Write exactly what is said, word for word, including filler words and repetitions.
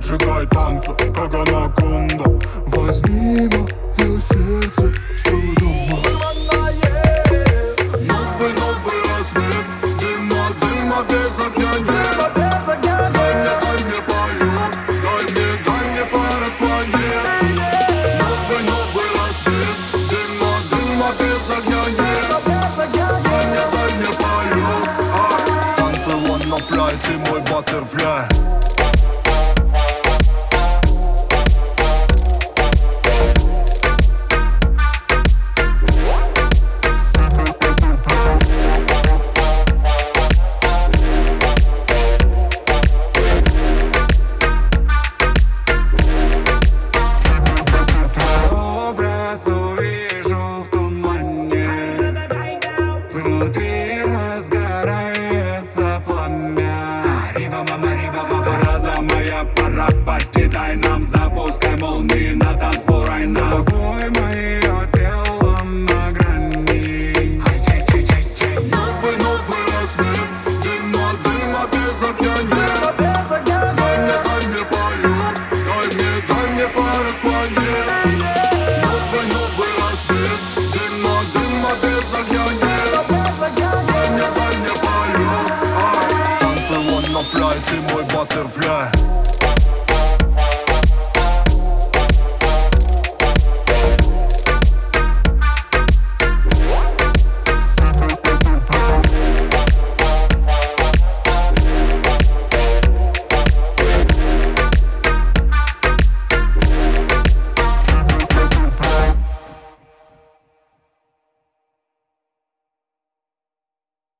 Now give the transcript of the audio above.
поджигай танцу, как анаконда. Возьми мое сердце с трудом. Новый, новый рассвет, дыма, дыма без огня нет. Дай мне, дай мне полет, дай мне, дай мне пару планет. Новый, новый рассвет, дыма, дыма без огня нет. Дай мне, дай мне полет. Танцевать на пляж, ты мой баттерфляй. Внутри разгорается пламя. Риба, мама, риба, мама. Раза моя, пора покидай нам. Запускай молнии на танцпол right now. С тобой мое тело на грани. Новый, новый рассвет, дыма, дыма без огня нет. Дай мне, дай мне полет, дай мне, дай мне пару планет. Новый, новый рассвет, дыма, дыма без огня нет. Дай мне, дай мне полет. Танцевать на пляж, ты мой баттерфляй.